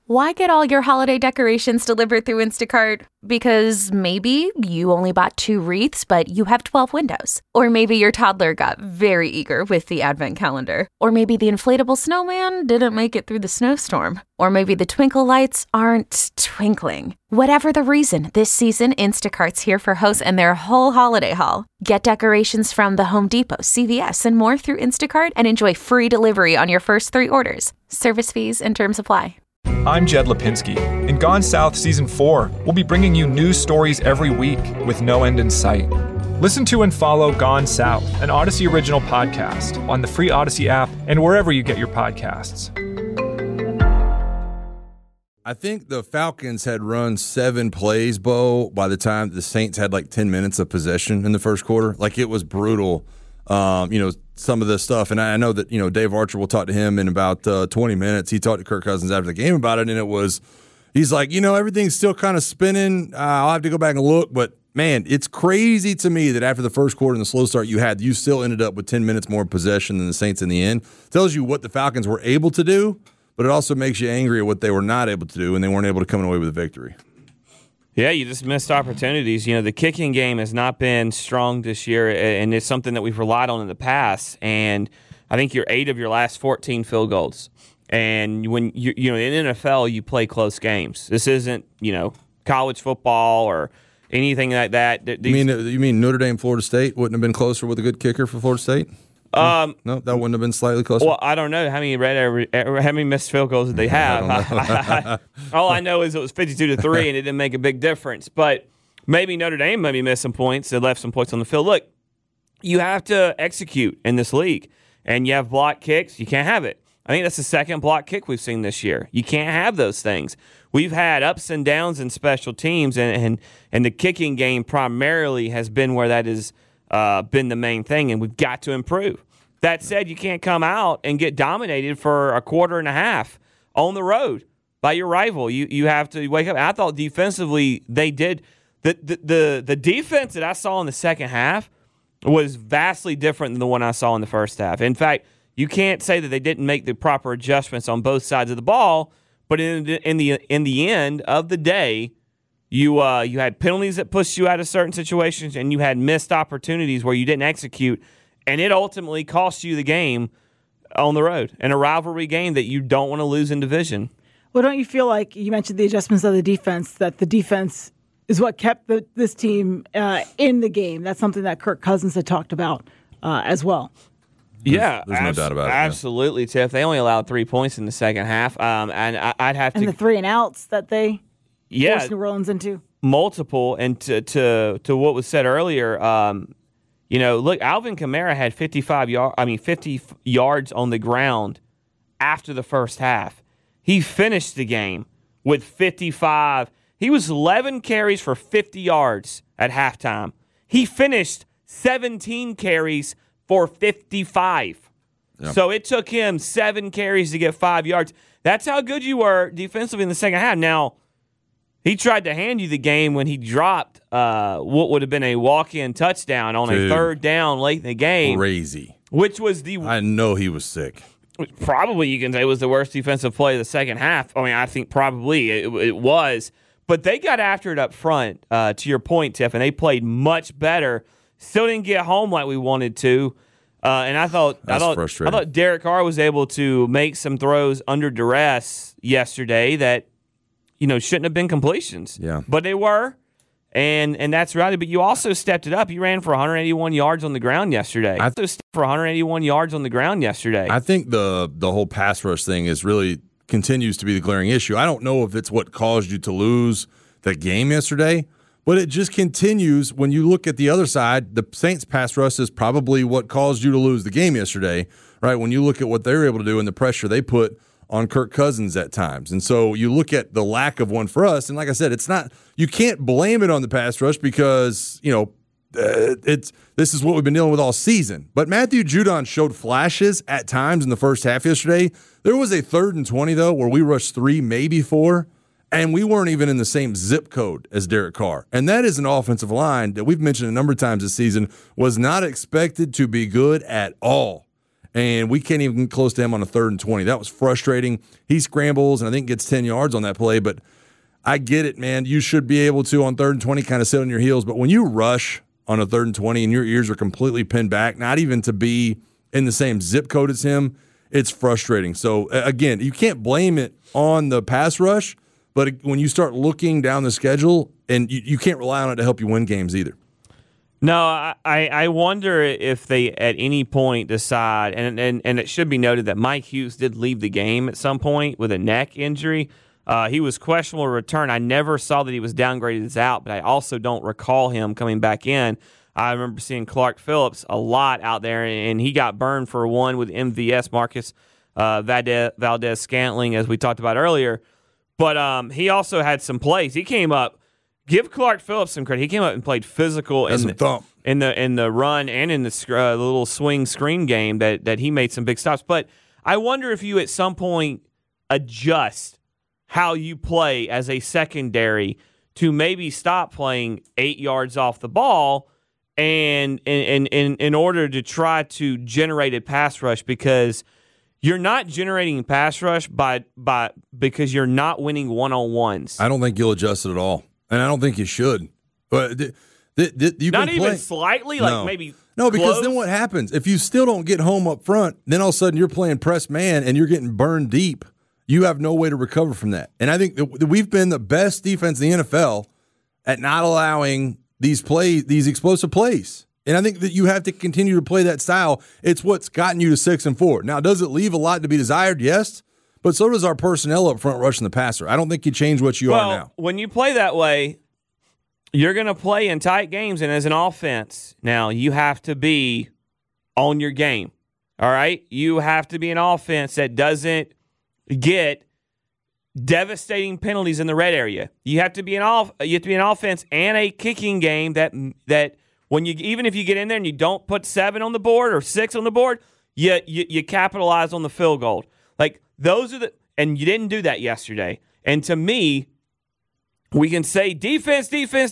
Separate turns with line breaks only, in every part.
Why get all your holiday decorations delivered through Instacart? Because maybe you only bought 2 wreaths, but you have 12 windows. Or maybe your toddler got very eager with the advent calendar. Or maybe the inflatable snowman didn't make it through the snowstorm. Or maybe the twinkle lights aren't twinkling. Whatever the reason, this season, Instacart's here for hosts and their whole holiday haul. Get decorations from the Home Depot, CVS, and more through Instacart and enjoy free delivery on your first 3 orders. Service fees and terms apply.
I'm Jed Lipinski. In Gone South Season 4, we'll be bringing you news stories every week with no end in sight. Listen to and follow Gone South, an Odyssey original podcast, on the free Odyssey app and wherever you get your podcasts.
I think the Falcons had run 7 plays, Bo, by the time the Saints had like 10 minutes of possession in the first quarter. Like, it was brutal. Some of the stuff, and I know that, Dave Archer will talk to him in about 20 minutes. He talked to Kirk Cousins after the game about it, and he's like, everything's still kind of spinning. I'll have to go back and look, but man, it's crazy to me that after the first quarter and the slow start you still ended up with 10 minutes more possession than the Saints in the end. Tells you what the Falcons were able to do, but it also makes you angry at what they were not able to do, and they weren't able to come away with a victory.
Yeah, you just missed opportunities. The kicking game has not been strong this year, and it's something that we've relied on in the past. And I think you're 8 of your last 14 field goals. And when in NFL, you play close games. This isn't college football or anything like that.
You mean Notre Dame, Florida State wouldn't have been closer with a good kicker for Florida State? No, that wouldn't have been slightly closer.
Well, I don't know how many missed field goals did they have. All I know is it was 52-3, and it didn't make a big difference. But maybe Notre Dame missed some points. They left some points on the field. Look, you have to execute in this league, and you have block kicks. You can't have it. I think that's the second block kick we've seen this year. You can't have those things. We've had ups and downs in special teams, and the kicking game primarily has been where that is. Been the main thing, and we've got to improve. That said, you can't come out and get dominated for a quarter and a half on the road by your rival. You have to wake up. I thought defensively they did. The defense that I saw in the second half was vastly different than the one I saw in the first half. In fact, you can't say that they didn't make the proper adjustments on both sides of the ball, but in the end of the day, You had penalties that pushed you out of certain situations, and you had missed opportunities where you didn't execute, and it ultimately cost you the game on the road in a rivalry game that you don't want to lose in division.
Well, don't you feel like you mentioned the adjustments of the defense, that the defense is what kept this team in the game? That's something that Kirk Cousins had talked about as well.
There's no doubt about it.
Absolutely, Tiff. They only allowed 3 points in the second half, and I'd have to.
And the 3 and outs that they. Forced New Orleans into
multiple, and to what was said earlier, look, Alvin Kamara had 50 yards on the ground after the first half. He finished the game with 55. He was 11 carries for 50 yards at halftime. He finished 17 carries for 55. Yep. So it took him 7 carries to get 5 yards. That's how good you were defensively in the second half. Now, he tried to hand you the game when he dropped what would have been a walk-in touchdown on a third down late in the game.
Crazy.
Which was
I know he was sick.
Probably you can say was the worst defensive play of the second half. I mean, I think probably it was. But they got after it up front, to your point, Tiff, and they played much better. Still didn't get home like we wanted to. And I thought Derek Carr was able to make some throws under duress yesterday that shouldn't have been completions.
Yeah.
But they were, and that's reality. But you also stepped it up. You ran for 181 yards on the ground yesterday. I think
the whole pass rush thing continues to be the glaring issue. I don't know if it's what caused you to lose the game yesterday, but it just continues. When you look at the other side, the Saints pass rush is probably what caused you to lose the game yesterday, right? When you look at what they're able to do and the pressure they put on Kirk Cousins at times. And so you look at the lack of one for us, and like I said, you can't blame it on the pass rush because, this is what we've been dealing with all season. But Matthew Judon showed flashes at times in the first half yesterday. There was a 3rd and 20, though, where we rushed 3, maybe 4, and we weren't even in the same zip code as Derek Carr. And that is an offensive line that we've mentioned a number of times this season was not expected to be good at all. and we can't even get close to him on a 3rd and 20. That was frustrating. He scrambles and I think gets 10 yards on that play, but I get it, man. You should be able to, on 3rd and 20, kind of sit on your heels, but when you rush on a 3rd and 20 and your ears are completely pinned back, not even to be in the same zip code as him, it's frustrating. So, again, you can't blame it on the pass rush, but when you start looking down the schedule, and you can't rely on it to help you win games either.
No, I wonder if they at any point decide, and it should be noted that Mike Hughes did leave the game at some point with a neck injury. He was questionable to return. I never saw that he was downgraded as out, but I also don't recall him coming back in. I remember seeing Clark Phillips a lot out there, and he got burned for one with MVS, Marcus Valdez-Scantling, as we talked about earlier. But he also had some plays. He came up. Give Clark Phillips some credit. He came up and played physical in the run and in the little swing screen game that he made some big stops. But I wonder if you at some point adjust how you play as a secondary to maybe stop playing 8 yards off the ball and in order to try to generate a pass rush, because you're not generating pass rush because you're not winning one-on-ones.
I don't think you'll adjust it at all. And I don't think you should. But you
not
can
even
play.
slightly,
No.
maybe
No, because
close?
then what happens? If you still don't get home up front, then all of a sudden you're playing press man and you're getting burned deep. You have no way to recover from that. And I think that we've been the best defense in the NFL at not allowing these explosive plays. And I think that you have to continue to play that style. It's what's gotten you to 6-4. Now, does it leave a lot to be desired? Yes. But so does our personnel up front rushing the passer. I don't think you change what you are now.
When you play that way, you're going to play in tight games, and as an offense, now you have to be on your game. All right? You have to be an offense that doesn't get devastating penalties in the red area. You have to be an offense and a kicking game that when you, even if you get in there and you don't put 7 on the board or 6 on the board, you capitalize on the field goal. Like, those are and you didn't do that yesterday. And to me, we can say defense,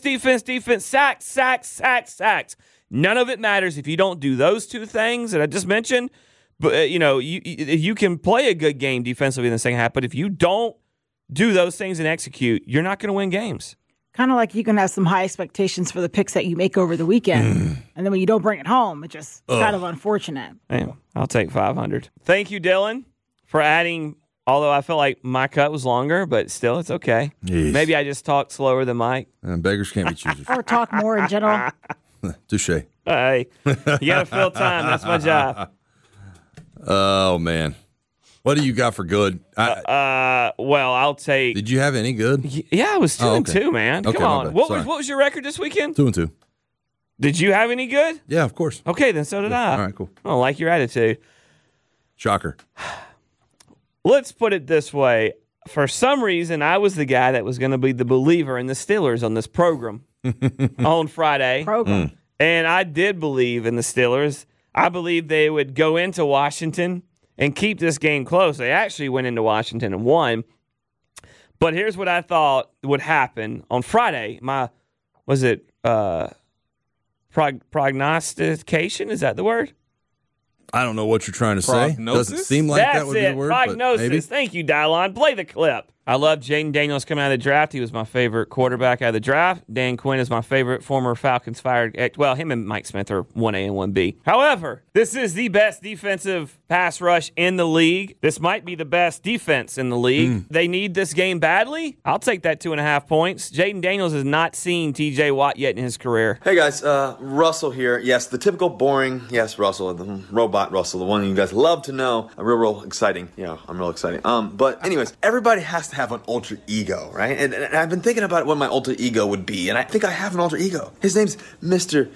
sacks. None of it matters if you don't do those two things that I just mentioned. But you can play a good game defensively in the second half, but if you don't do those things and execute, you're not going to win games.
Kind of like you can have some high expectations for the picks that you make over the weekend, and then when you don't bring it home, it's just kind of unfortunate.
Man, I'll take 500. Thank you, Dylan, for adding, although I felt like my cut was longer, but still, it's okay.
Jeez.
Maybe I just talked slower than Mike.
And beggars can't be choosers.
Or talk more in general.
Touche.
Hey, you got to fill time. That's my job.
Oh, man. What do you got for good?
Well, I'll take.
Did you have any good?
Yeah, I was 2-2, man.
Okay,
Come on.
my bad.
What
Sorry.
was your record this weekend?
2-2.
Did you have any good?
Yeah, of course.
Okay, then so did I.
All right, cool.
I don't like your attitude.
Shocker.
Let's put it this way. For some reason, I was the guy that was going to be the believer in the Steelers on this program on Friday. And I did believe in the Steelers. I believed they would go into Washington and keep this game close. They actually went into Washington and won. But here's what I thought would happen on Friday. Prognostication? Is that the word?
I don't know what you're trying to say.
Prognosis?
Doesn't seem like that would be the word.
Prognosis.
But maybe.
Thank you, Dylon. Play the clip. I love Jaden Daniels coming out of the draft. He was my favorite quarterback out of the draft. Dan Quinn is my favorite former Falcons fired. Well, him and Mike Smith are 1A and 1B. However, this is the best defensive pass rush in the league. This might be the best defense in the league. They need this game badly. I'll take that 2.5 points. Jaden Daniels has not seen TJ Watt yet in his career.
Hey guys, Russell here. Yes, the typical boring, yes, Russell, the robot Russell, the one you guys love to know. Real exciting. Yeah, I'm real exciting. But anyways, everybody has to have an alter ego, right? And I've been thinking about what my alter ego would be, and I think I have an alter ego. His name's Mr.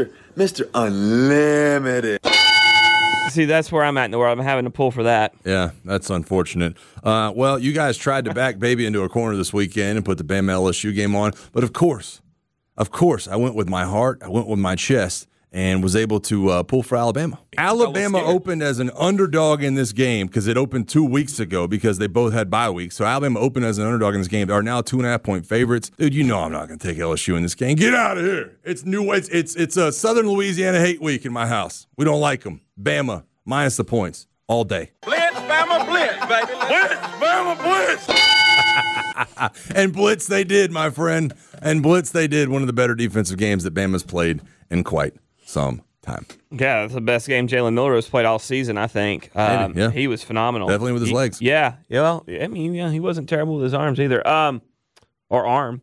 Unlimited.
See, that's where I'm at in the world. I'm having to pull for that.
Yeah, that's unfortunate. Well, you guys tried to back baby into a corner this weekend and put the Bama LSU game on, but of course, I went with my heart, I went with my chest, and was able to pull for Alabama. Alabama opened as an underdog in this game because it opened 2 weeks ago because they both had bye weeks. So Alabama opened as an underdog in this game. They are now 2.5-point favorites. Dude, you know I'm not going to take LSU in this game. Get out of here. It's a Southern Louisiana hate week in my house. We don't like them. Bama minus the points all day.
Blitz, Bama, blitz, baby. Blitz, Bama, blitz.
And blitz they did, my friend. And blitz they did. One of the better defensive games that Bama's played in quite some time.
Yeah, that's the best game Jalen Miller has played all season, I think.
Yeah.
He was phenomenal.
Definitely with his legs.
Yeah. Well, I mean, he wasn't terrible with his arms either. Or arm.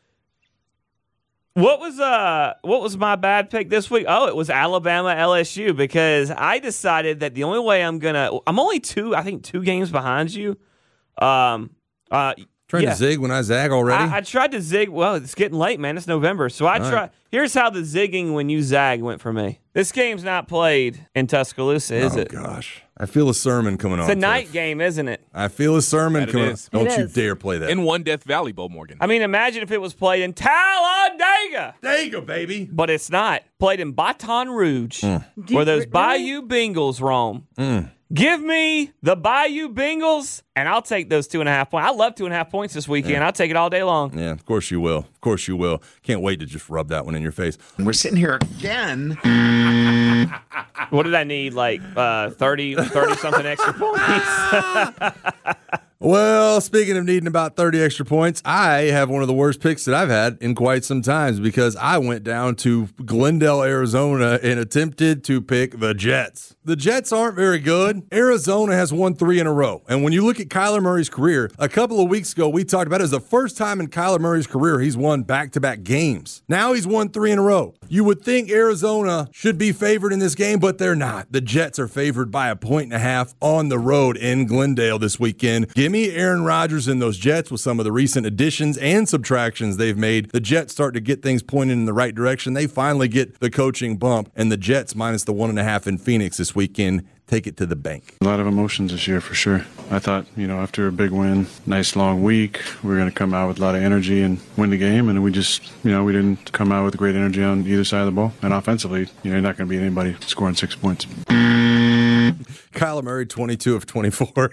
What was my bad pick this week? Oh, it was Alabama LSU, because I decided that the only way I'm only two games behind you.
Trying to zig when I zag already?
I tried to zig. Well, it's getting late, man. It's November. So right. Here's how the zigging when you zag went for me. This game's not played in Tuscaloosa, is it?
Oh, gosh. I feel a sermon coming on.
It's a night game, isn't it?
I feel a sermon coming on. Don't you
is.
dare play that.
In One Death Valley, Bo Morgan.
I mean, imagine if it was played in Talladega.
There you go, baby.
But it's not. Played in Baton Rouge, where those Bayou Bengals roam. Give me the Bayou Bengals, and I'll take those 2.5 points. I love 2.5 points this weekend.
Yeah.
I'll take it all day long.
Yeah, of course you will. Of course you will. Can't wait to just rub that one in your face.
We're sitting here again.
What did I need, like 30-something extra points?
Well, speaking of needing about 30 extra points, I have one of the worst picks that I've had in quite some time, because I went down to Glendale, Arizona, and attempted to pick the Jets. The Jets aren't very good. Arizona has won 3 in a row. And when you look at Kyler Murray's career, a couple of weeks ago, we talked about it as the first time in Kyler Murray's career he's won back-to-back games. Now he's won 3 in a row. You would think Arizona should be favored in this game, but they're not. The Jets are favored by 1.5 on the road in Glendale this weekend. Give me Aaron Rodgers and those Jets with some of the recent additions and subtractions they've made. The Jets start to get things pointed in the right direction. They finally get the coaching bump, and the Jets minus the 1.5 in Phoenix this weekend. Take it to the bank.
A lot of emotions this year for sure. I thought, after a big win, nice long week, we were going to come out with a lot of energy and win the game, and we just, we didn't come out with great energy on either side of the ball. And offensively, you're not going to beat anybody scoring 6 points.
Kyler Murray, 22 of 24.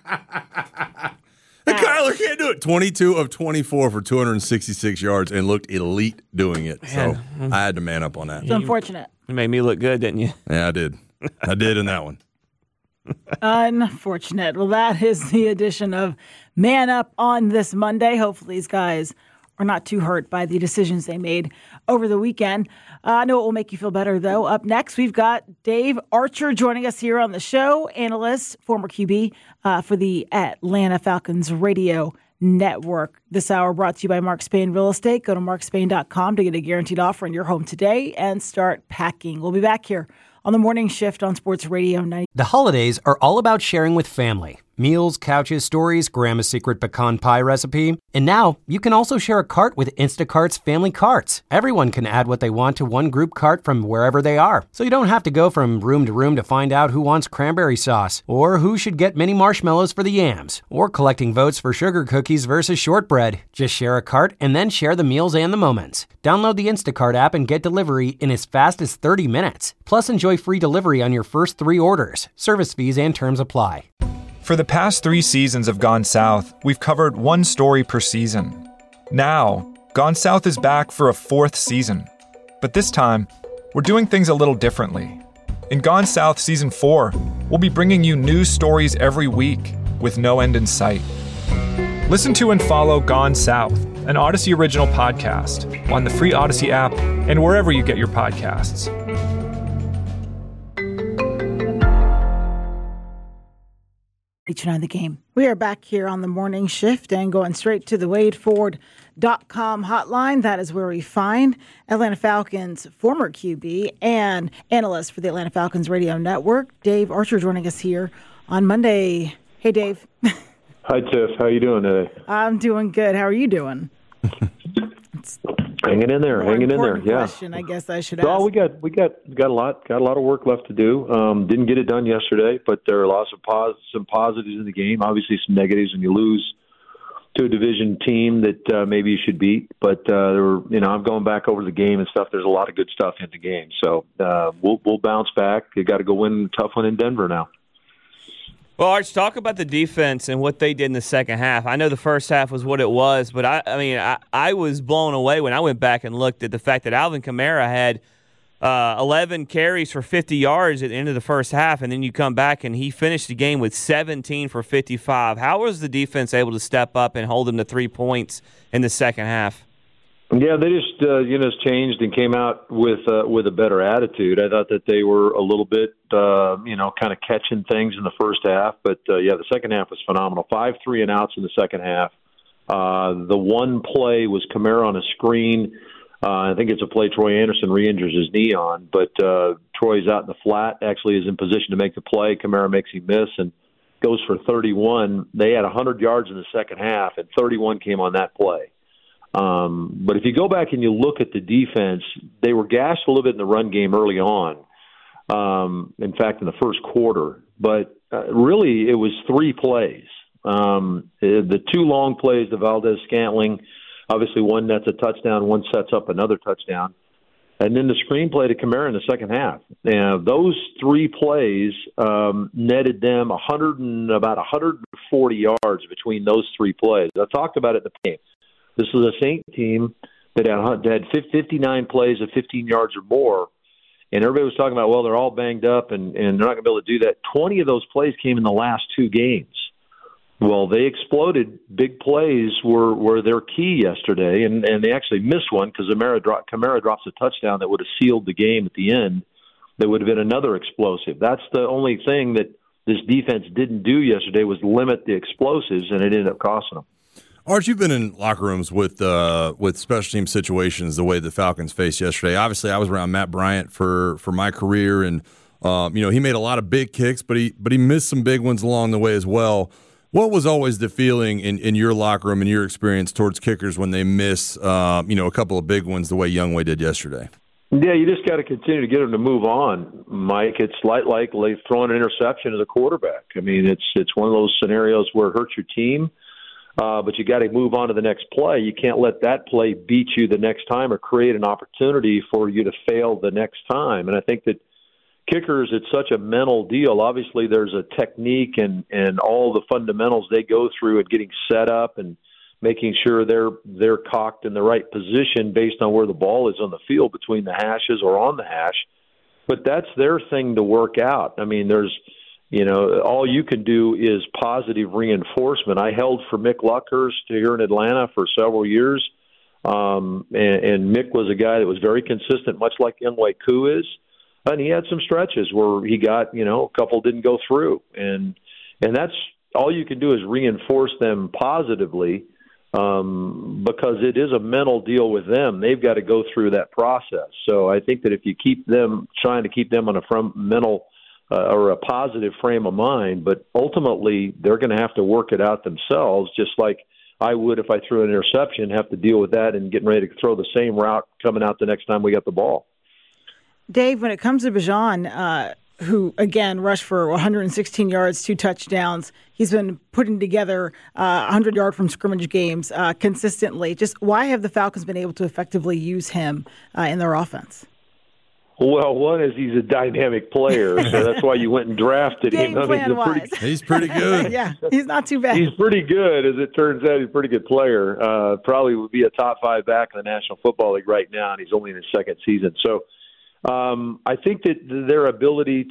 Kyler can't do it. 22 of 24 for 266 yards and looked elite doing it. So I had to man up on that.
It's unfortunate.
You made me look good, didn't you?
Yeah, I did. I did in that one.
Unfortunate. Well, that is the edition of Man Up on this Monday. Hopefully these guys are not too hurt by the decisions they made over the weekend. I know it will make you feel better, though. Up next, we've got Dave Archer joining us here on the show, analyst, former QB for the Atlanta Falcons radio network. This hour brought to you by Mark Spain Real Estate. Go to markspain.com to get a guaranteed offer on your home today and start packing. We'll be back here on the morning shift on Sports Radio 90.
The holidays are all about sharing with family. Meals, couches, stories, Grandma's secret pecan pie recipe. And now, you can also share a cart with Instacart's Family Carts. Everyone can add what they want to one group cart from wherever they are. So you don't have to go from room to room to find out who wants cranberry sauce, or who should get mini marshmallows for the yams, or collecting votes for sugar cookies versus shortbread. Just share a cart and then share the meals and the moments. Download the Instacart app and get delivery in as fast as 30 minutes. Plus, enjoy free delivery on your first 3 orders. Service fees and terms apply.
For the past 3 seasons of Gone South, we've covered one story per season. Now, Gone South is back for a 4th season. But this time, we're doing things a little differently. In Gone South Season 4, we'll be bringing you new stories every week with no end in sight. Listen to and follow Gone South, an Odyssey original podcast, on the free Odyssey app and wherever you get your podcasts.
The game. We are back here on the morning shift and going straight to the WadeFord.com hotline. That is where we find Atlanta Falcons former QB and analyst for the Atlanta Falcons radio network, Dave Archer, joining us here on Monday. Hey, Dave.
Hi, Tiff. How you doing today?
I'm doing good. How are you doing?
Hanging in there. Yeah.
Question, I guess I should ask.
Well, we got a lot of work left to do. Didn't get it done yesterday, but there are lots of some positives in the game. Obviously, some negatives when you lose to a division team that maybe you should beat. But I'm going back over the game and stuff. There's a lot of good stuff in the game, so we'll bounce back. You got to go win a tough one in Denver now.
Well, Arch, talk about the defense and what they did in the second half. I know the first half was what it was, but I was blown away when I went back and looked at the fact that Alvin Kamara had 11 carries for 50 yards at the end of the first half, and then you come back and he finished the game with 17 for 55. How was the defense able to step up and hold him to 3 points in the second half?
Yeah, they just changed and came out with a better attitude. I thought that they were a little bit kind of catching things in the first half, but the second half was phenomenal. 5 3-and-outs in the second half. The one play was Kamara on a screen. I think it's a play Troy Anderson re-injures his knee on, but Troy's out in the flat, actually is in position to make the play. Kamara makes him miss and goes for 31. They had 100 yards in the second half, and 31 came on that play. But if you go back and you look at the defense, they were gashed a little bit in the run game early on. In fact, in the first quarter. But really, it was 3 plays. The 2 long plays, the Valdez-Scantling, obviously one that's a touchdown, one sets up another touchdown. And then the screenplay to Kamara in the second half. Now, those 3 plays netted them about 140 yards between those 3 plays. I talked about it in the game. This was a Saint team that had 59 plays of 15 yards or more, and everybody was talking about, well, they're all banged up and they're not going to be able to do that. 20 of those plays came in the last 2 games. Well, they exploded. Big plays were their key yesterday, and they actually missed one because Kamara drops a touchdown that would have sealed the game at the end. That would have been another explosive. That's the only thing that this defense didn't do yesterday was limit the explosives, and it ended up costing them.
Art, you've been in locker rooms with special team situations the way the Falcons faced yesterday. Obviously, I was around Matt Bryant for my career, and he made a lot of big kicks, but he missed some big ones along the way as well. What was always the feeling in your locker room and your experience towards kickers when they miss a couple of big ones the way Younghoe did yesterday?
Yeah, you just got to continue to get them to move on, Mike. It's like throwing an interception as a quarterback. I mean, it's one of those scenarios where it hurts your team. But you got to move on to the next play. You can't let that play beat you the next time or create an opportunity for you to fail the next time. And I think that kickers, it's such a mental deal. Obviously, there's a technique and all the fundamentals they go through at getting set up and making sure they're cocked in the right position based on where the ball is on the field between the hashes or on the hash. But that's their thing to work out. I mean, all you can do is positive reinforcement. I held for Mick Luckhurst here in Atlanta for several years, and Mick was a guy that was very consistent, much like Younghoe Koo is. And he had some stretches where he got, a couple didn't go through, and that's all you can do is reinforce them positively, because it is a mental deal with them. They've got to go through that process. So I think that if you trying to keep them on a mental or a positive frame of mind, but ultimately they're going to have to work it out themselves, just like I would if I threw an interception, have to deal with that and getting ready to throw the same route coming out the next time we got the ball.
Dave, when it comes to Bijan, who, again, rushed for 116 yards, 2 touchdowns, he's been putting together 100-yard from scrimmage games consistently. Just why have the Falcons been able to effectively use him in their offense?
Well, one is he's a dynamic player, so that's why you went and drafted him.
He's pretty good.
Yeah, he's not too bad.
He's pretty good, as it turns out. He's a pretty good player. Probably would be a top 5 back in the National Football League right now, and he's only in his second season. So I think that their ability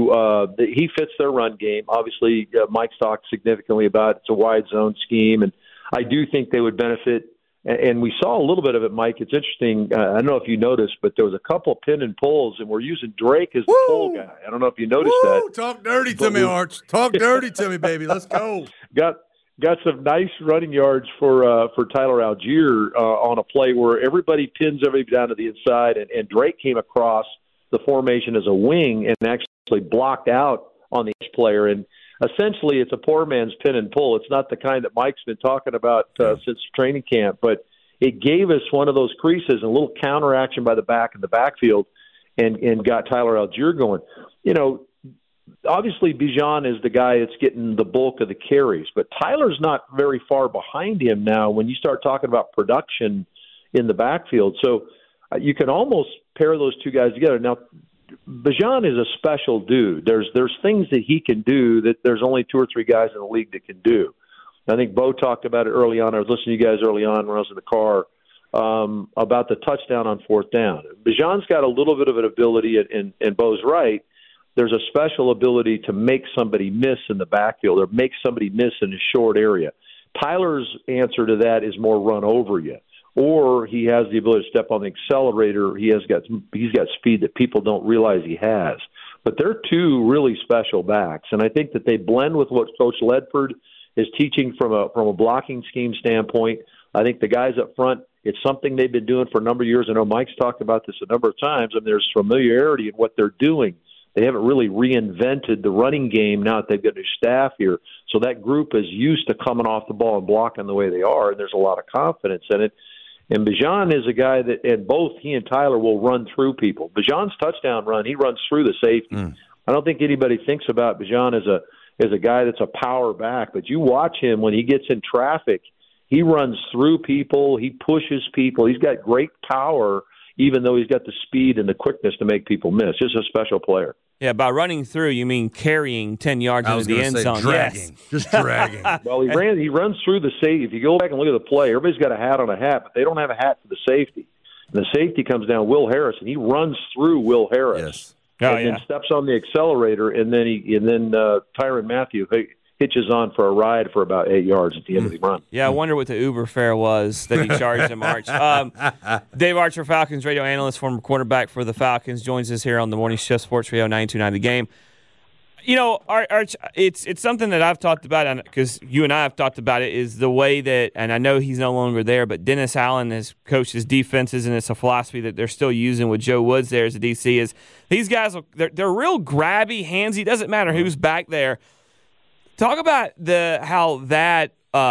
he fits their run game. Obviously, Mike's talked significantly about it's a wide zone scheme, and I do think they would benefit. And we saw a little bit of it, Mike. It's interesting. I don't know if you noticed, but there was a couple of pin and pulls, and we're using Drake as the pull guy. I don't know if you noticed that.
Talk dirty to me, Arch. Talk dirty to me, baby. Let's go.
Got some nice running yards for Tyler Algier on a play where everybody pins everybody down to the inside, and Drake came across the formation as a wing and actually blocked out on the player. And essentially, it's a poor man's pin and pull. It's not the kind that Mike's been talking about since training camp, but it gave us one of those creases and a little counteraction by the back in the backfield and got Tyler Algier going. Obviously, Bijan is the guy that's getting the bulk of the carries, but Tyler's not very far behind him now when you start talking about production in the backfield. So you can almost pair those two guys together. Now, Bijan is a special dude. There's things that he can do that there's only 2 or 3 guys in the league that can do. I think Bo talked about it early on. I was listening to you guys early on when I was in the car about the touchdown on fourth down. Bijan's got a little bit of an ability, and Bo's right. There's a special ability to make somebody miss in the backfield or make somebody miss in a short area. Tyler's answer to that is more run over you, or he has the ability to step on the accelerator. He's got speed that people don't realize he has. But they're two really special backs, and I think that they blend with what Coach Ledford is teaching from a blocking scheme standpoint. I think the guys up front, it's something they've been doing for a number of years. I know Mike's talked about this a number of times, and there's familiarity in what they're doing. They haven't really reinvented the running game now that they've got new staff here. So that group is used to coming off the ball and blocking the way they are, and there's a lot of confidence in it. And Bijan is a guy that, and both he and Tyler will run through people. Bijan's touchdown run, he runs through the safety. I don't think anybody thinks about Bijan as a guy that's a power back, but you watch him when he gets in traffic, he runs through people, he pushes people. He's got great power, even though he's got the speed and the quickness to make people miss. Just a special player.
Yeah, by running through, you mean carrying 10 yards into the end zone.
Dragging.
Yes.
Just dragging.
Well, he runs through the safety. If you go back and look at the play, everybody's got a hat on a hat, but they don't have a hat for the safety. And the safety comes down, Will Harris, and he runs through Will Harris.
Yes.
Then steps on the accelerator, and then Tyrann Mathieu hitches on for a ride for about 8 yards at the end of the run.
Yeah, I wonder what the Uber fare was that he charged him, Arch. Dave Archer, Falcons radio analyst, former quarterback for the Falcons, joins us here on the Morning Shift Sports Radio 929 The Game. You know, Arch, it's something that I've talked about, because you and I have talked about it, is the way that, and I know he's no longer there, but Dennis Allen has coached his defenses, and it's a philosophy that they're still using with Joe Woods there as a DC, is these guys, they're real grabby, handsy, doesn't matter who's back there. Talk about the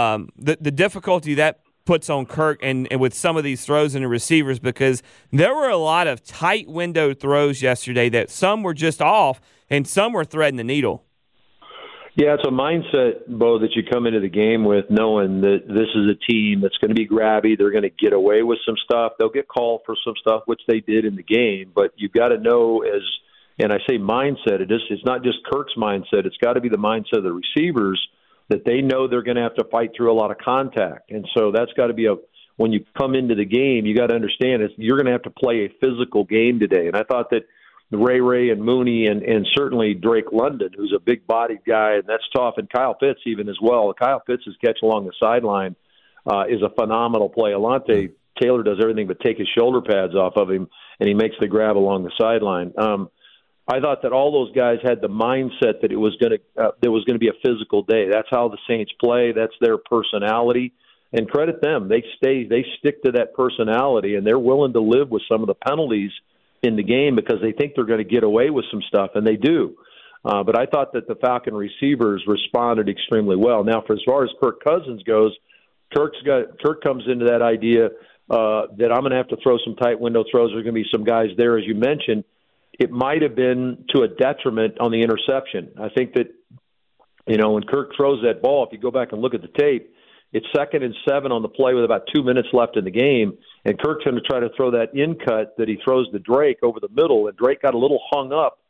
difficulty that puts on Kirk and with some of these throws and the receivers, because there were a lot of tight window throws yesterday that some were just off and some were threading the needle.
Yeah, it's a mindset, Bo, that you come into the game with knowing that this is a team that's going to be grabby. They're going to get away with some stuff. They'll get called for some stuff, which they did in the game. But you've got to know and I say mindset, it's not just Kirk's mindset. It's got to be the mindset of the receivers that they know they're going to have to fight through a lot of contact. And so that's got to be when you come into the game, you got to understand you're going to have to play a physical game today. And I thought that Ray and Mooney and certainly Drake London, who's a big-bodied guy, and that's tough, and Kyle Pitts even as well. Kyle Pitts' catch along the sideline is a phenomenal play. Alontae Taylor does everything but take his shoulder pads off of him, and he makes the grab along the sideline. I thought that all those guys had the mindset that it was going to be a physical day. That's how the Saints play. That's their personality, and credit them. They stick to that personality, and they're willing to live with some of the penalties in the game because they think they're going to get away with some stuff, and they do. But I thought that the Falcon receivers responded extremely well. Now, as far as Kirk Cousins goes, Kirk comes into that idea that I'm going to have to throw some tight window throws. There's going to be some guys there, as you mentioned. It might have been to a detriment on the interception. I think that, when Kirk throws that ball, if you go back and look at the tape, it's 2nd and 7 on the play with about 2 minutes left in the game, and Kirk's going to try to throw that in cut that he throws to Drake over the middle, and Drake got a little hung up,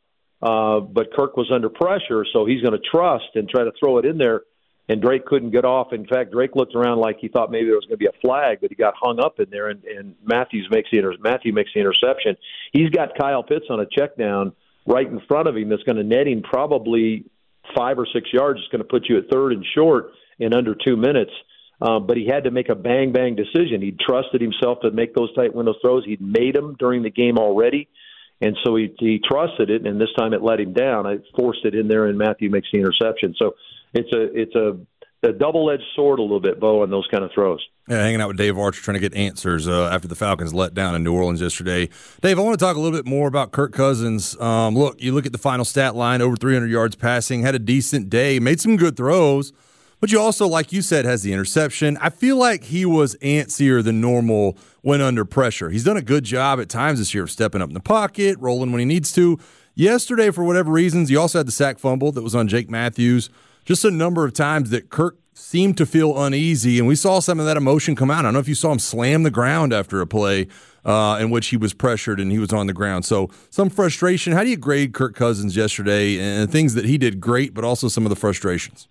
but Kirk was under pressure, so he's going to trust and try to throw it in there, and Drake couldn't get off. In fact, Drake looked around like he thought maybe there was going to be a flag, but he got hung up in there, and Matthew makes the interception. He's got Kyle Pitts on a check down right in front of him that's going to net him probably 5 or 6 yards. It's going to put you at 3rd and short in under 2 minutes. But he had to make a bang decision. He trusted himself to make those tight window throws. He'd made them during the game already, and so he trusted it, and this time it let him down. I forced it in there, and Matthew makes the interception. So it's a double-edged sword a little bit, Bo, on those kind of throws.
Yeah, hanging out with Dave Archer trying to get answers after the Falcons let down in New Orleans yesterday. Dave, I want to talk a little bit more about Kirk Cousins. You look at the final stat line, over 300 yards passing, had a decent day, made some good throws, but you also, like you said, has the interception. I feel like he was antsier than normal when under pressure. He's done a good job at times this year of stepping up in the pocket, rolling when he needs to. Yesterday, for whatever reasons, you also had the sack fumble that was on Jake Matthews. Just a number of times that Kirk seemed to feel uneasy, and we saw some of that emotion come out. I don't know if you saw him slam the ground after a play in which he was pressured and he was on the ground. So some frustration. How do you grade Kirk Cousins yesterday and things that he did great, but also some of the frustrations?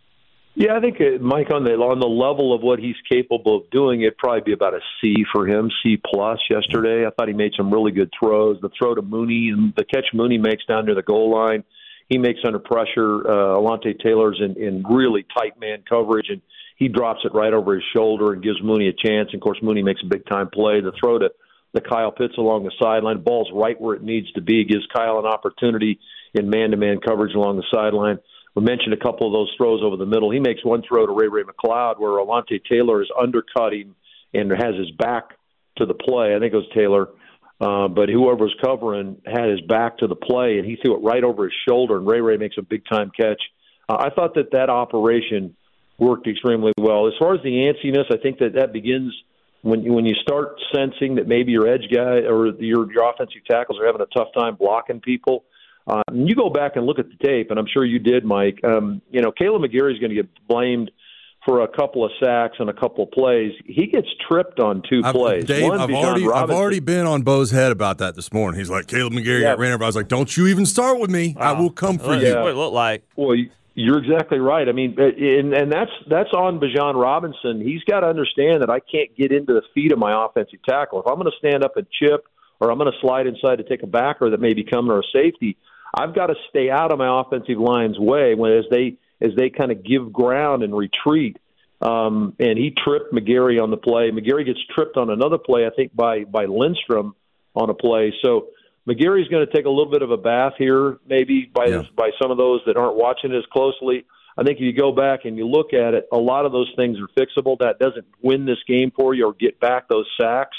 Yeah, I think, Mike, on the level of what he's capable of doing, it'd probably be about a C for him, C plus yesterday. I thought he made some really good throws. The throw to Mooney, and the catch Mooney makes down near the goal line, he makes under pressure. Alontae Taylor's in really tight man coverage, and he drops it right over his shoulder and gives Mooney a chance. And, of course, Mooney makes a big-time play. The throw to Kyle Pitts along the sideline, the ball's right where it needs to be, gives Kyle an opportunity in man-to-man coverage along the sideline. We mentioned a couple of those throws over the middle. He makes one throw to Ray McLeod where Alontae Taylor is undercut him and has his back to the play. I think it was Taylor. But whoever was covering had his back to the play, and he threw it right over his shoulder, and Ray makes a big-time catch. I thought that operation worked extremely well. As far as the antsiness, I think that begins when you start sensing that maybe your edge guy or your offensive tackles are having a tough time blocking people. You go back and look at the tape, and I'm sure you did, Mike. Caleb McGarry is going to get blamed for a couple of sacks and a couple of plays. He gets tripped on two plays.
Dave, I've already been on Bo's head about that this morning. He's like, Caleb McGarry got ran over. I was like, don't you even start with me. I will come for you.
What it looked like.
Well, you're exactly right. I mean, and that's on Bijan Robinson. He's got to understand that I can't get into the feet of my offensive tackle. If I'm going to stand up and chip or I'm going to slide inside to take a backer that may be coming or a safety, I've got to stay out of my offensive line's way as they kind of give ground and retreat. And he tripped McGarry on the play. McGarry gets tripped on another play, I think, by Lindstrom on a play. So McGarry's going to take a little bit of a bath here, maybe by some of those that aren't watching as closely. I think if you go back and you look at it, a lot of those things are fixable. That doesn't win this game for you or get back those sacks,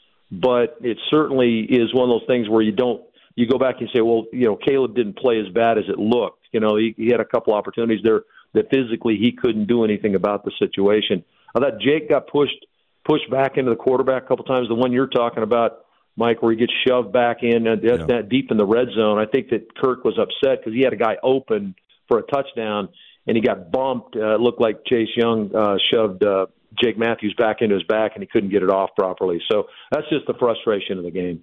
but it certainly is one of those things where you go back and say, well, Caleb didn't play as bad as it looked. He had a couple opportunities there that physically he couldn't do anything about the situation. I thought Jake got pushed back into the quarterback a couple times. The one you're talking about, Mike, where he gets shoved back in that deep in the red zone. I think that Kirk was upset because he had a guy open for a touchdown, and he got bumped. It looked like Chase Young shoved Jake Matthews back into his back, and he couldn't get it off properly. So that's just the frustration of the game.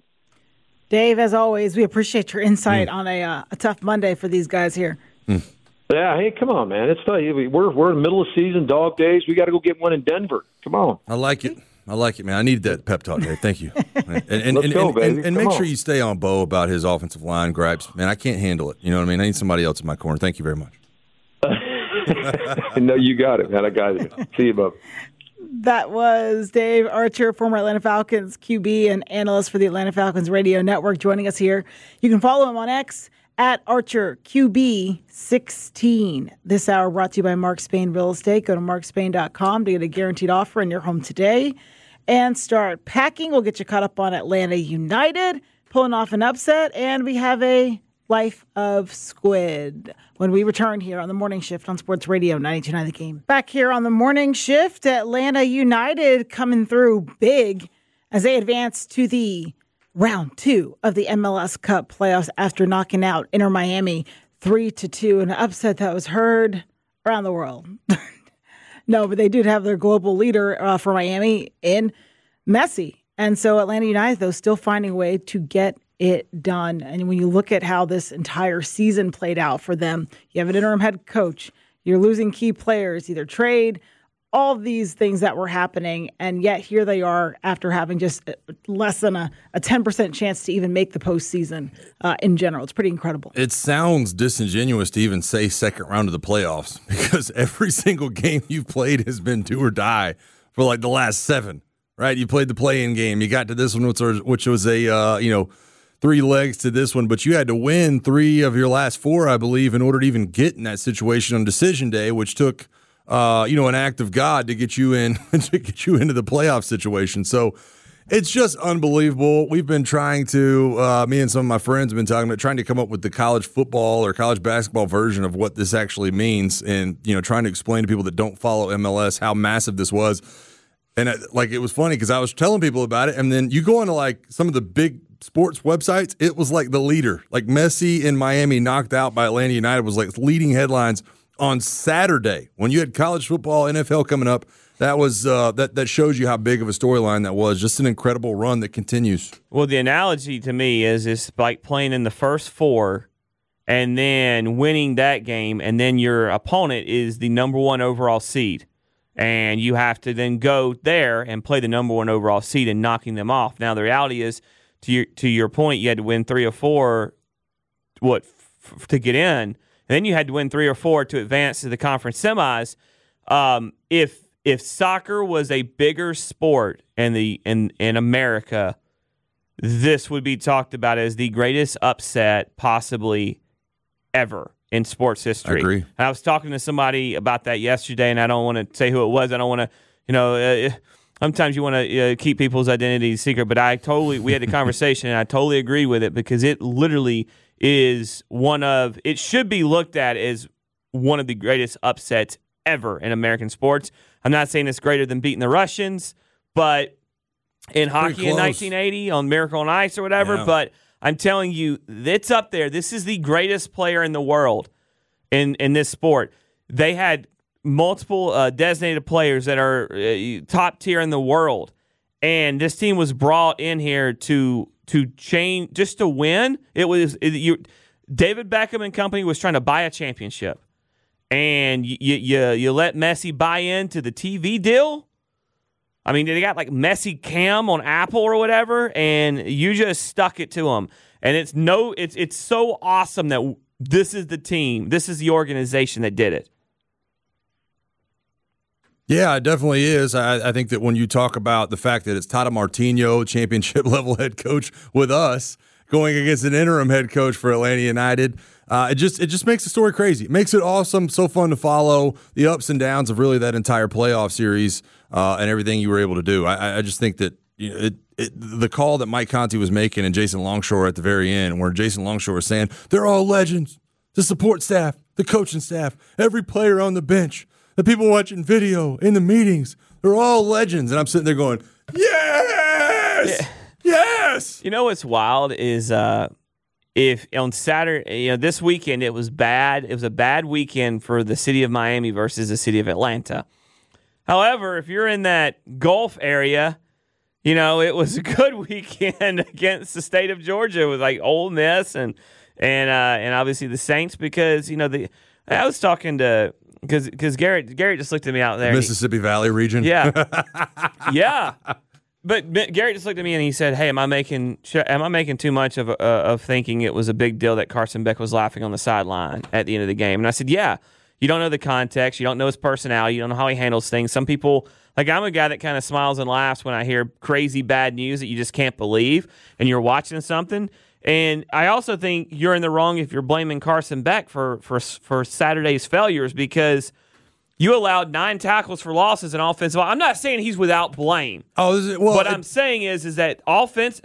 Dave, as always, we appreciate your insight on a tough Monday for these guys here.
Yeah, hey, come on, man. It's we're in the middle of season, dog days. We got to go get one in Denver. Come on.
I like it, man. I needed that pep talk, Dave. Thank you. And
Let's go, baby.
And make sure you stay on Bo about his offensive line gripes. Man, I can't handle it. You know what I mean? I need somebody else in my corner. Thank you very much.
No, you got it, man. I got it. See you, bub.
That was Dave Archer, former Atlanta Falcons QB and analyst for the Atlanta Falcons Radio Network, joining us here. You can follow him on X at ArcherQB16. This hour brought to you by Mark Spain Real Estate. Go to markspain.com to get a guaranteed offer in your home today and start packing. We'll get you caught up on Atlanta United, pulling off an upset, and we have a Life of Squid when we return here on the Morning Shift on Sports Radio 92.9 The Game. Back here on the Morning Shift, Atlanta United coming through big as they advance to the round 2 of the MLS Cup playoffs after knocking out Inter Miami 3-2, an upset that was heard around the world. No, but they did have their global leader for Miami in Messi. And so Atlanta United, though, still finding a way to get it done. And when you look at how this entire season played out for them, you have an interim head coach, you're losing key players, either trade, all of these things that were happening, and yet here they are after having just less than a 10% chance to even make the postseason in general. It's pretty incredible.
It sounds disingenuous to even say second round of the playoffs because every single game you've played has been do or die for like the last 7, right? You played the play-in game. You got to this one, which was a, 3 legs to this one, but you had to win 3 of your last 4, I believe, in order to even get in that situation on decision day, which took an act of God to get you in to get you into the playoff situation. So it's just unbelievable. We've been trying to, me and some of my friends have been talking about trying to come up with the college football or college basketball version of what this actually means, and trying to explain to people that don't follow MLS how massive this was. And it was funny because I was telling people about it, and then you go into like some of the big sports websites, it was like the leader, like Messi in Miami knocked out by Atlanta United was like leading headlines on Saturday when you had college football, NFL coming up. That was that shows you how big of a storyline that was. Just an incredible run that continues.
Well, the analogy to me is like playing in the first 4 and then winning that game, and then your opponent is the number 1 overall seed. And you have to then go there and play the number 1 overall seed and knocking them off. Now, the reality is, to your point, you had to win 3 or 4 to get in. And then you had to win 3 or 4 to advance to the conference semis. If soccer was a bigger sport in America, this would be talked about as the greatest upset possibly ever in sports history.
I agree.
And I was talking to somebody about that yesterday, and I don't want to say who it was. I don't want to, sometimes you want to keep people's identities secret, but we had a conversation, and I totally agree with it because it literally is it should be looked at as one of the greatest upsets ever in American sports. I'm not saying it's greater than beating the Russians, but in hockey in 1980 on Miracle on Ice or whatever, but I'm telling you, it's up there. This is the greatest player in the world in this sport. They had multiple designated players that are top tier in the world, and this team was brought in here to change, just to win. David Beckham and company was trying to buy a championship, and you let Messi buy into the TV deal. I mean, they got like Messi Cam on Apple or whatever, and you just stuck it to them. And it's so awesome that this is the team, this is the organization that did it.
Yeah, it definitely is. I think that when you talk about the fact that it's Tata Martino, championship-level head coach with us, going against an interim head coach for Atlanta United, it just makes the story crazy. It makes it awesome, so fun to follow the ups and downs of really that entire playoff series and everything you were able to do. I just think that the call that Mike Conti was making and Jason Longshore at the very end, where Jason Longshore was saying, they're all legends, the support staff, the coaching staff, every player on the bench, the people watching video in the meetings, they're all legends. And I'm sitting there going, yes! Yeah. Yes!
You know what's wild is if on Saturday, this weekend it was bad. It was a bad weekend for the city of Miami versus the city of Atlanta. However, if you're in that Gulf area, it was a good weekend against the state of Georgia with like Ole Miss and obviously the Saints because I was talking to because Garrett just looked at me out there.
Mississippi Valley region.
Yeah, yeah. But Garrett just looked at me and he said, "Hey, am I making too much of thinking it was a big deal that Carson Beck was laughing on the sideline at the end of the game?" And I said, "Yeah, you don't know the context, you don't know his personality, you don't know how he handles things. Some people, like I'm a guy that kind of smiles and laughs when I hear crazy bad news that you just can't believe, and you're watching something. And I also think you're in the wrong if you're blaming Carson Beck for Saturday's failures because." You allowed 9 tackles for losses in offensive. I'm not saying he's without blame. What I'm saying is that offense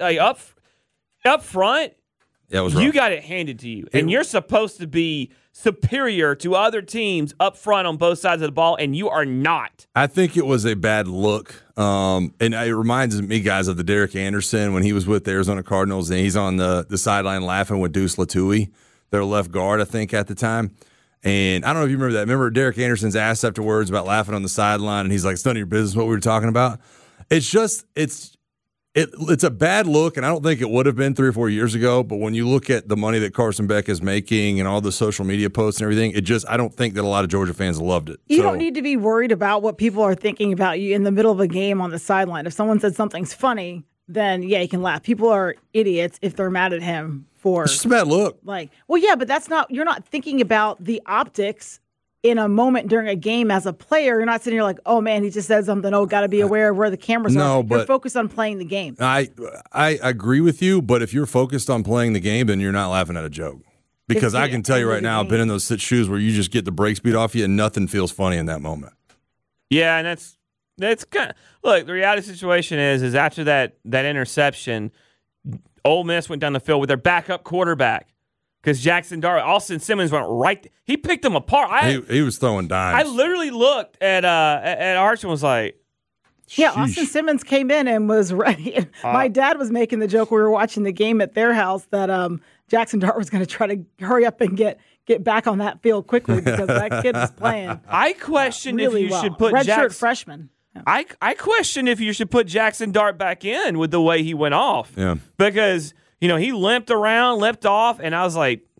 up front, you got it handed to you, and you're supposed to be superior to other teams up front on both sides of the ball, and you are not.
I think it was a bad look, and it reminds me, guys, of the Derek Anderson when he was with the Arizona Cardinals, and he's on the sideline laughing with Deuce Latui, their left guard, I think, at the time. And I don't know if you remember that. Remember Derek Anderson's asked afterwards about laughing on the sideline, and he's like, "It's none of your business what we were talking about." It's just it's a bad look, and I don't think it would have been 3 or 4 years ago. But when you look at the money that Carson Beck is making and all the social media posts and everything, I don't think that a lot of Georgia fans loved it.
You don't need to be worried about what people are thinking about you in the middle of a game on the sideline. If someone said something's funny, then yeah, you can laugh. People are idiots if they're mad at him.
It's just a bad look.
But you're not thinking about the optics in a moment during a game as a player. You're not sitting here like, oh man, he just said something. Oh, got to be aware of where the cameras are. You're focused on playing the game.
I agree with you, but if you're focused on playing the game, then you're not laughing at a joke. Because I can tell you right now, I've been in those shoes where you just get the brakes beat off you and nothing feels funny in that moment.
Yeah, and that's kind of, look, the reality situation is after that interception, Ole Miss went down the field with their backup quarterback because Austin Simmons went right. He picked them apart.
He was throwing dimes.
I literally looked at Arch and was like,
"Yeah." Austin Simmons came in and was ready. My dad was making the joke. We were watching the game at their house that Jackson Dart was going to try to hurry up and get back on that field quickly because that kid was playing.
I questioned if you should put
redshirt freshman.
I question if you should put Jackson Dart back in with the way he went off.
Yeah.
Because, he limped off, and I was like,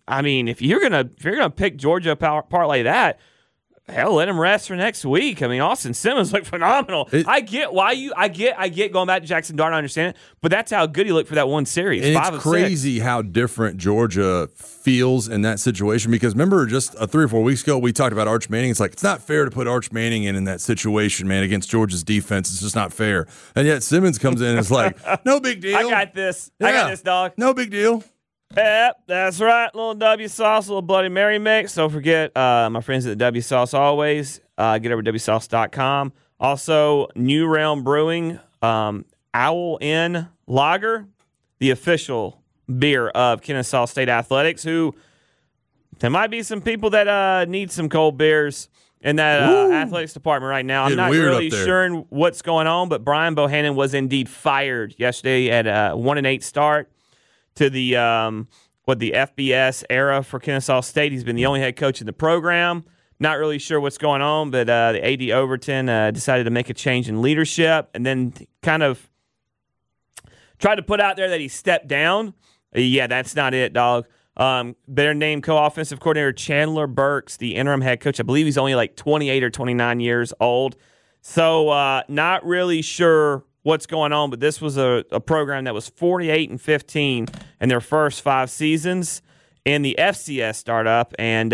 I mean, if you're gonna pick Georgia parlay that, hell, let him rest for next week. I mean, Austin Simmons looked phenomenal. I get going back to Jackson Dart. I understand it, but that's how good he looked for that one series.
And
5
it's
of
crazy
6.
how different Georgia feels in that situation. Because remember, just 3 or 4 weeks ago, we talked about Arch Manning. It's like, it's not fair to put Arch Manning in that situation, man, against Georgia's defense. It's just not fair. And yet Simmons comes in and it's like, no big deal.
I got this. Yeah. I got this, dog.
No big deal.
Yep, that's right. Little W Sauce, little Bloody Mary mix. Don't forget my friends at the W Sauce always. Get over to WSauce.com. Also, New Realm Brewing, Owl Inn Lager, the official beer of Kennesaw State Athletics, who there might be some people that need some cold beers in that athletics department right now. I'm not really sure what's going on, but Brian Bohannon was indeed fired yesterday at a 1-8 start to the the FBS era for Kennesaw State. He's been the only head coach in the program. Not really sure what's going on, but the AD Overton decided to make a change in leadership and then kind of tried to put out there that he stepped down. Yeah, that's not it, dog. Their named co-offensive coordinator Chandler Burks, the interim head coach. I believe he's only like 28 or 29 years old. So not really sure what's going on, but this was a program that was 48-15 in their first 5 seasons in the FCS startup, and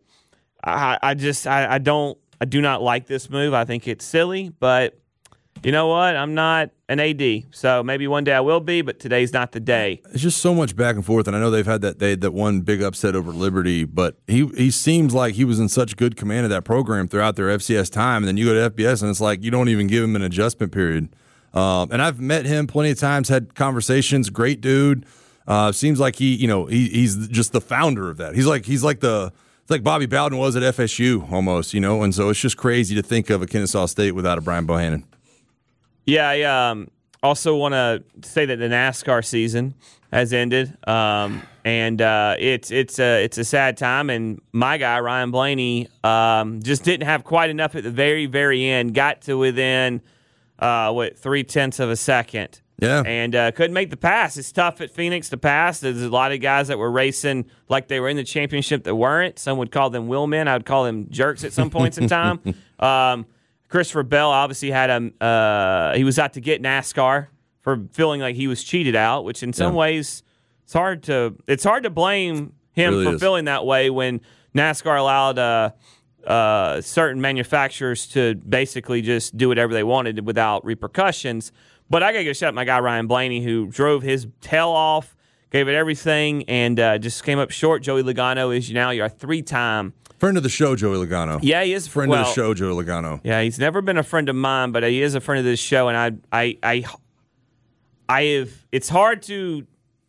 I do not like this move. I think it's silly, but you know what? I'm not an AD, so maybe one day I will be, but today's not the day.
It's just so much back and forth, and I know they've had that one big upset over Liberty, but he seems like he was in such good command of that program throughout their FCS time, and then you go to FBS, and it's like you don't even give him an adjustment period. And I've met him plenty of times, had conversations. Great dude. Seems like he's just the founder of that. He's like Bobby Bowden was at FSU almost, and so it's just crazy to think of a Kennesaw State without a Brian Bohannon.
Yeah, I also want to say that the NASCAR season has ended, and it's a sad time. And my guy Ryan Blaney just didn't have quite enough at the very, very end. Got to within 0.3 of a second.
Yeah,
and couldn't make the pass. It's tough at Phoenix to pass. There's a lot of guys that were racing like they were in the championship that weren't. Some would call them wheelmen. I would call them jerks at some points in time. Christopher Bell obviously had he was out to get NASCAR for feeling like he was cheated out, which in some ways it's hard to blame him really for feeling that way when NASCAR allowed certain manufacturers to basically just do whatever they wanted without repercussions. But I got to give a shout out to my guy Ryan Blaney, who drove his tail off, gave it everything, and just came up short. Joey Logano is now your 3-time
friend of the show, Joey Logano.
Yeah, he is
friend of the show, Joey Logano.
Yeah, he's never been a friend of mine, but he is a friend of this show, and I have. It's hard to.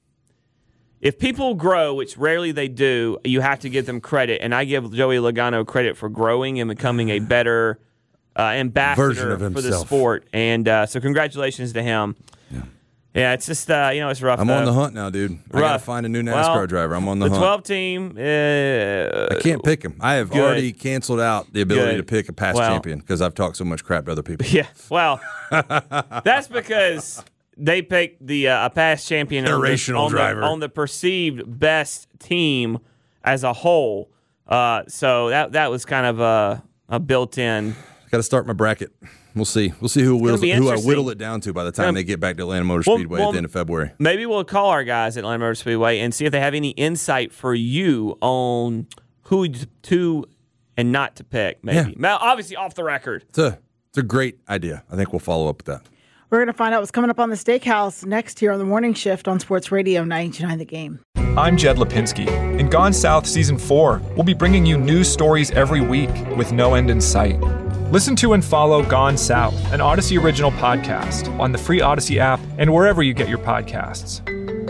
If people grow, which rarely they do, you have to give them credit, and I give Joey Logano credit for growing and becoming a better ambassador for the sport, and so congratulations to him. Yeah, it's just it's rough.
I'm on the hunt now, dude. I gotta find a new NASCAR driver. I'm on the hunt.
The 12 team.
I can't pick him. I have already canceled out the ability to pick a past champion because I've talked so much crap to other people.
Yeah, well, that's because they picked the a past champion on the perceived best team as a whole. So that was kind of a built-in.
Got to start my bracket. We'll see. Who I whittle it down to by the time they get back to Atlanta Motor Speedway at the end of February.
Maybe we'll call our guys at Atlanta Motor Speedway and see if they have any insight for you on who to and not to pick. Maybe. Now, obviously off the record.
It's a great idea. I think we'll follow up with that.
We're going to find out what's coming up on the Steakhouse next here on the Morning Shift on Sports Radio 92.9 The Game.
I'm Jed Lipinski. In Gone South Season 4, we'll be bringing you news stories every week with no end in sight. Listen to and follow Gone South, an Odyssey original podcast, on the free Odyssey app and wherever you get your podcasts.